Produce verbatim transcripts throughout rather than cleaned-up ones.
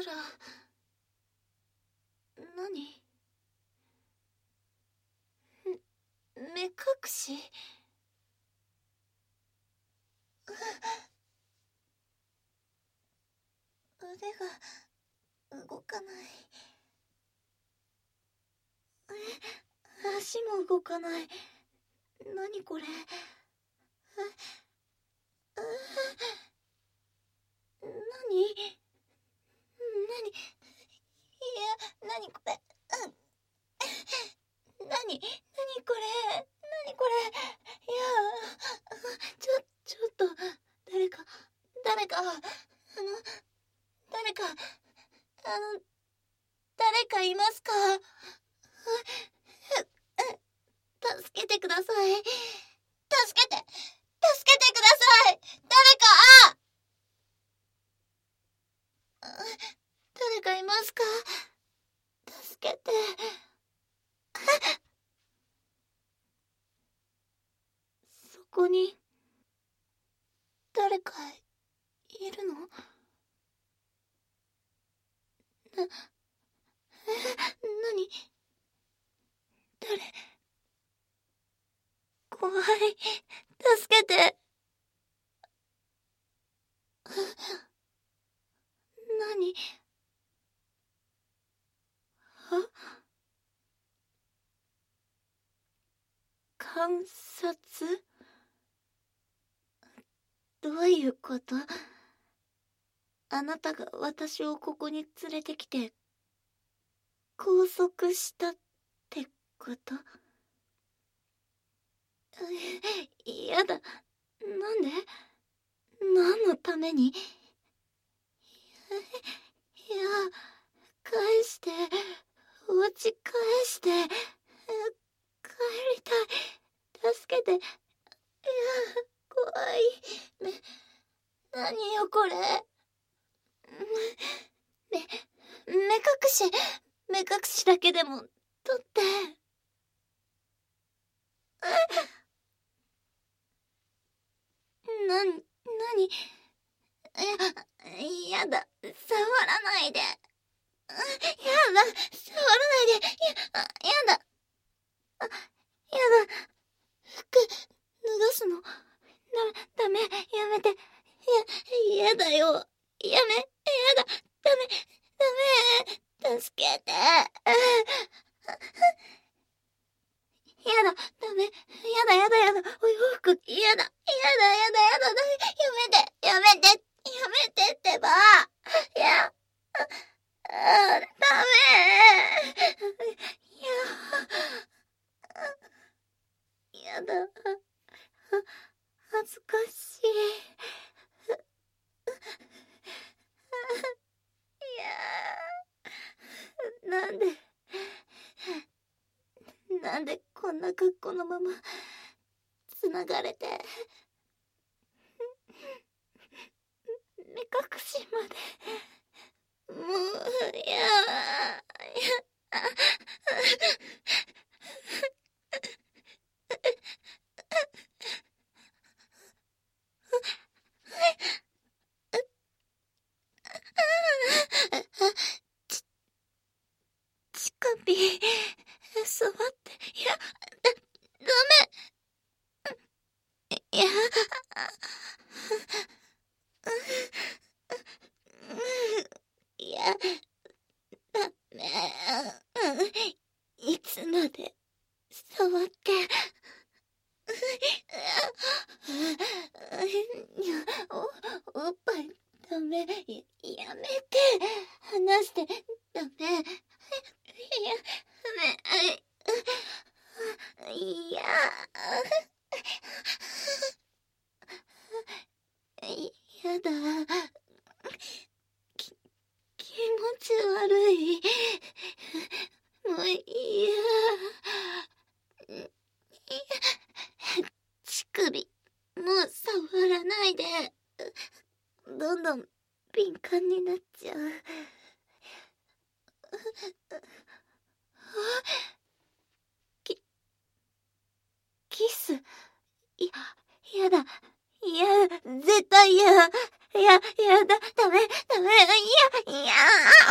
ら、何？目隠し？腕が動かない。足も動かない。何これ？何？何？いや、何これ？何？何これ？何これ？いや、ちょ、ちょっと、誰か、誰か、あの、誰か、あの、誰かいますか？助けてください。助けて、助けてください。誰か！誰かいますか？助けて。そこに、誰かいるの？な、何？誰？怖い。助けて。何？は？観察？どういうこと？あなたが私をここに連れてきて、拘束したってこと？やだ。なんで？何のために？いや、返して、お家返して、帰りたい。助けて。いや、怖い。め、何よこれ。め、目隠し、目隠しだけでも、取って。な、なに？や、やだ。触らないで。やだ。触らないで。や、やだ。あ、やだ。服、脱がすの。だ、ダメ。やめて。や、やだよ。やめ。やだ。ダメ。ダメ。助けて。やだ。ダメ。やだやだやだ。お洋服。やだ。やだやだやだ。やめて。やめて。やめてってば。や、あ、ダメ。や、やだ。恥ずかしい。いや、なんで、なんでこんな格好のまま繋がれて、目隠しまで、もう、いや、いや、ち、ちかぴ、触って、いや、だ、ダメ。いや、いや、ダメ。いつまで触って。お、おっぱいダメ。や、やめて。離して。ダメ。いや、ダメ。いや、やだ。き、気持ち悪い。もういいや。乳首、もう触らないで。どんどん敏感になっちゃう。き、キス。いや、やだ。いや、絶対嫌。 いや、いや、だ、ダメ、ダメ、いや、いや、いや、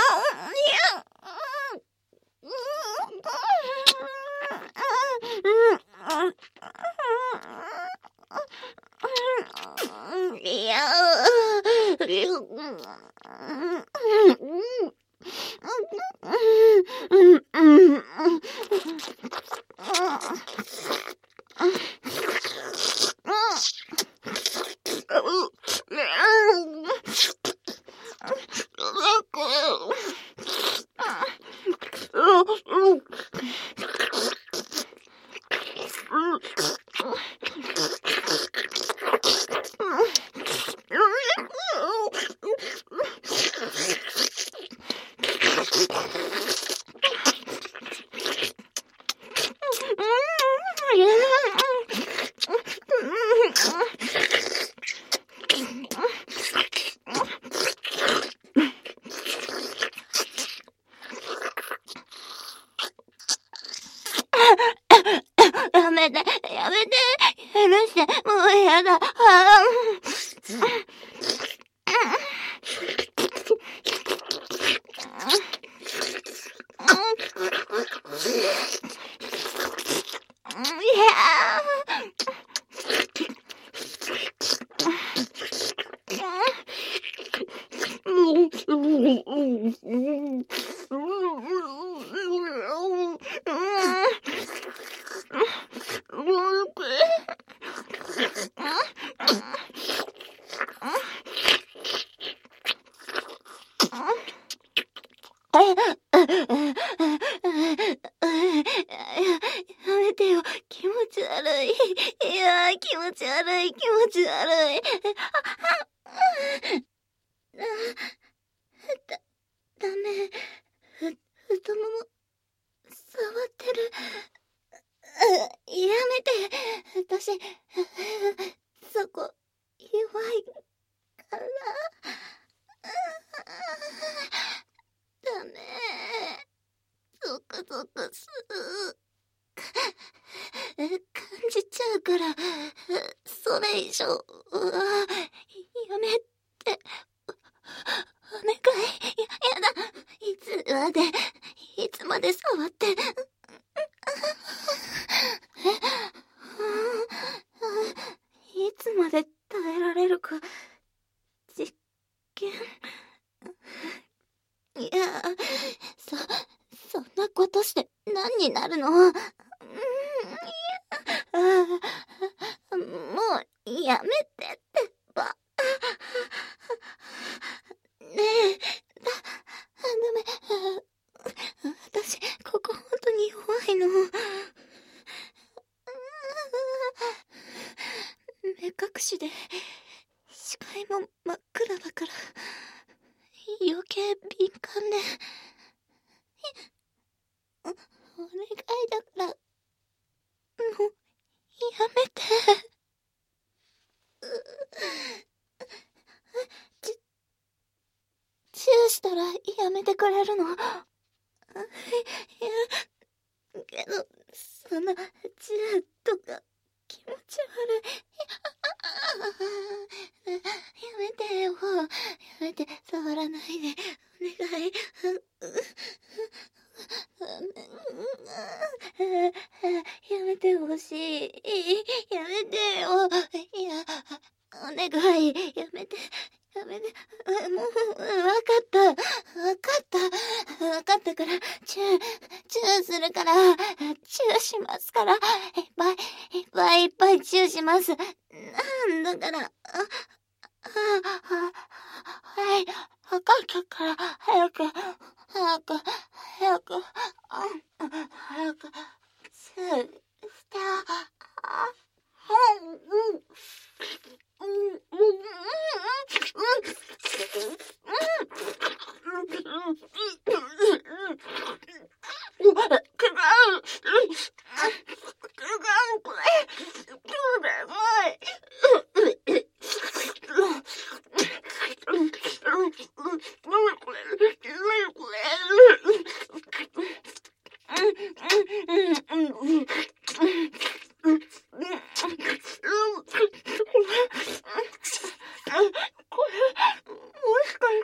いや、やめて、やめて、許して、もうやだ。やめてよ、気持ち悪い。いや、気持ち悪い、気持ち悪い。だ、ダメ。ふ、太もも、触ってる。やめて。私、そこ、弱いから。ダメ。ゾクゾクする。感じちゃうから、それ以上は、やめて。お願い。や、やだ。いつまで、いつまで触って。いつまで耐えられるか、実験。いや、そ、そんなことして何になるの？うん、いや、もうやめてってば。ねえ、だ、ダメ。私、ここ本当に弱いの。目隠しで視界も真っ暗だから余計敏感で、お願いだからもうやめて。チュチューしたらやめてくれるの？いやけどそんなチューとか気持ち悪い。やめてよ。やめて、触らないで。お願い。やめてほしい。やめてよ。いや、お願い。やめて。やめて。もう、わかった。わかった。わかったから、チュー、チューするから、チューしますから、いっぱい、いっぱいいっぱいチューします。だから、あ、あ、はい、わかったから、早く、早く、早く、あ、早く、チューして、あ、うん、これ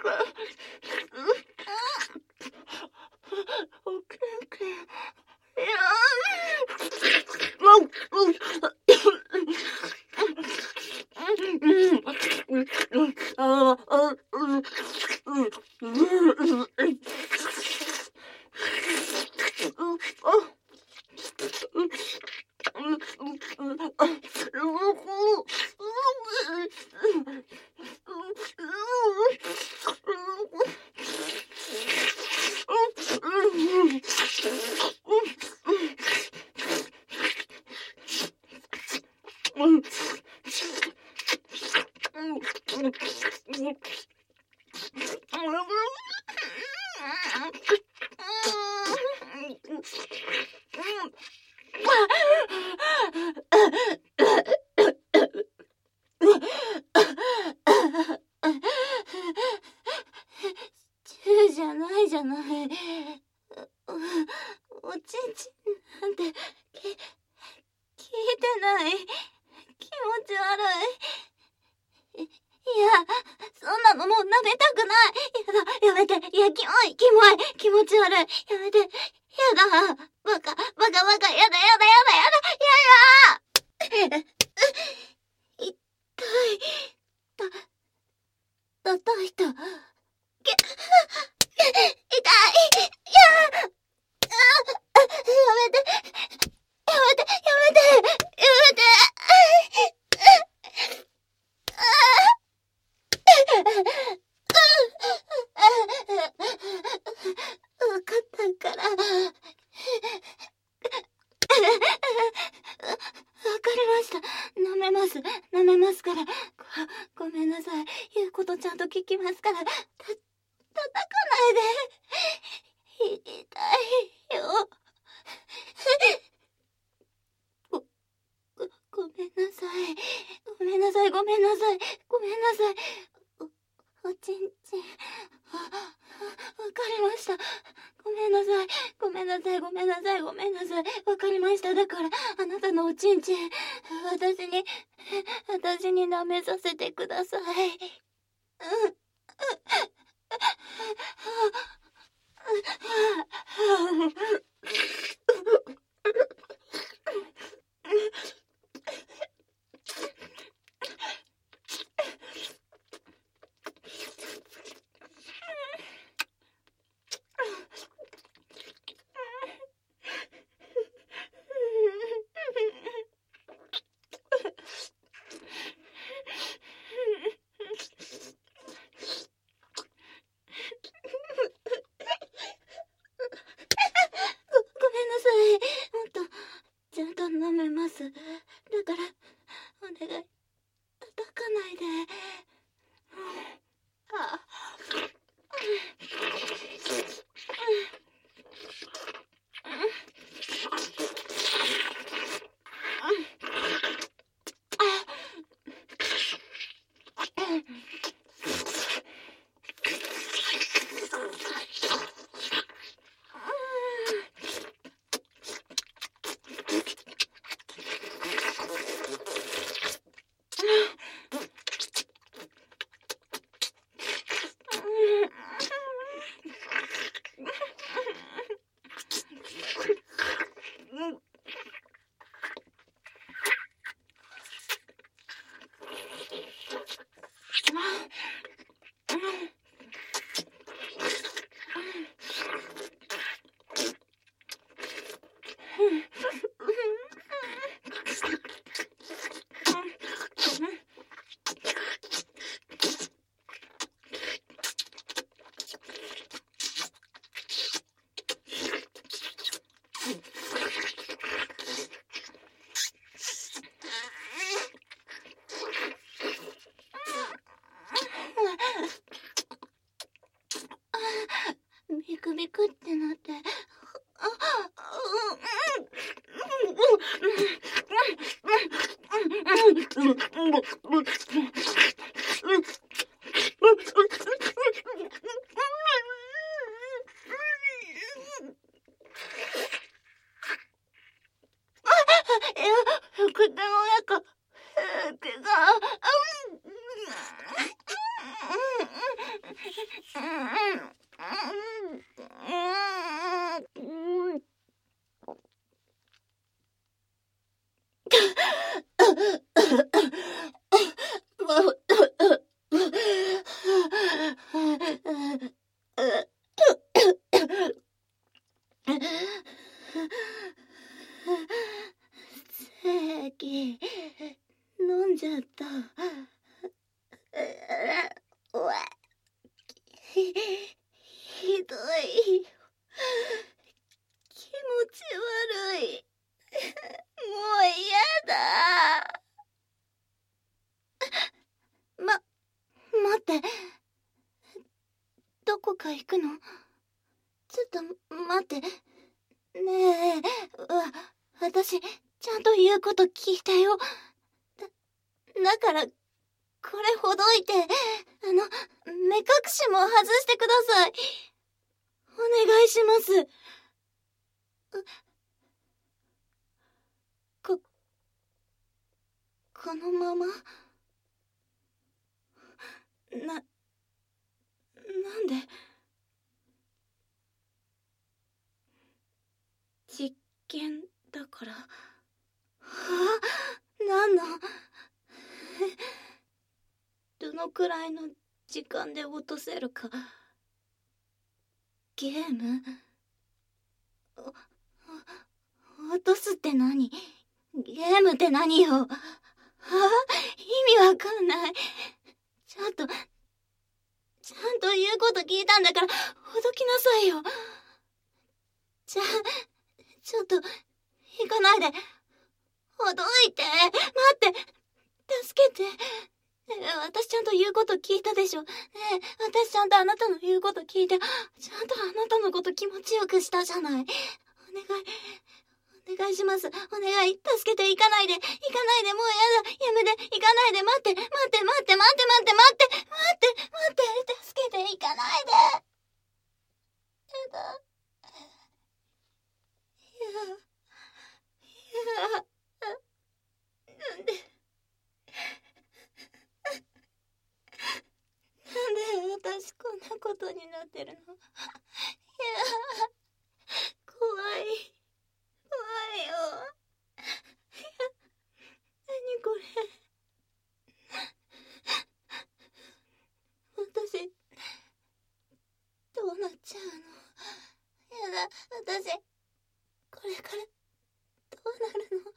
チューじゃないじゃない。お、おちんちんなんてき聞いてない。気持ち悪い。いや、そんなのもう舐めたくない。やだ、やめて。いや、キモい、キモい、気持ち悪い。やめて。やだ。バカ、バカ、バカ、やだ、やだ、やだ、やだ、やだ。痛い。た、叩いた。け、痛い。いや、あ、やめて。やめて、やめて。やめて。わかったから。わかりました。舐めます。舐めますから。ご、ごめんなさい。言うことちゃんと聞きますから。た、叩かないで。痛いよ。ご、ご、ごめんなさい。ごめんなさい、ごめんなさい。ごめんなさい。お、おちんちん。あ、わかりました。ごめんなさい。ごめんなさい、ごめんなさい、ごめんなさい。わかりました。だから、あなたのおちんちん、私に、私に舐めさせてください。うん。ちゃんと舐めます。だから、お願い、叩かないで。あ、 か行くの？ちょっと待って。ねえ、わ、私、ちゃんと言うこと聞いたよ。だ、だから、これほどいて、あの、目隠しも外してください。お願いします。こ、このままな、なんで？実験だから。はあ、なんの？どのくらいの時間で落とせるか。ゲーム？お、お、落とすって何？ゲームって何よ？はあ、意味わかんない。ちょっと、ちゃんと言うこと聞いたんだから、ほどきなさいよ。じゃあ、ちょっと、行かないで。ほどいて。待って。助けて。ねえ、私ちゃんと言うこと聞いたでしょ。ねえ、私ちゃんとあなたの言うこと聞いて、ちゃんとあなたのこと気持ちよくしたじゃない。お願い。お願いします。お願い。助けて。行かないで。行かないで。もうやだ。やめて。行かないで。待って。待って。待って。待って。待って。待って。待って。待って。助けて。行かないで。やだ。いや。いや。なんで。なんで私こんなことになってるの？いや。怖い。怖いよ。何これ。私、どうなっちゃうの？やだ、私、これから、どうなるの？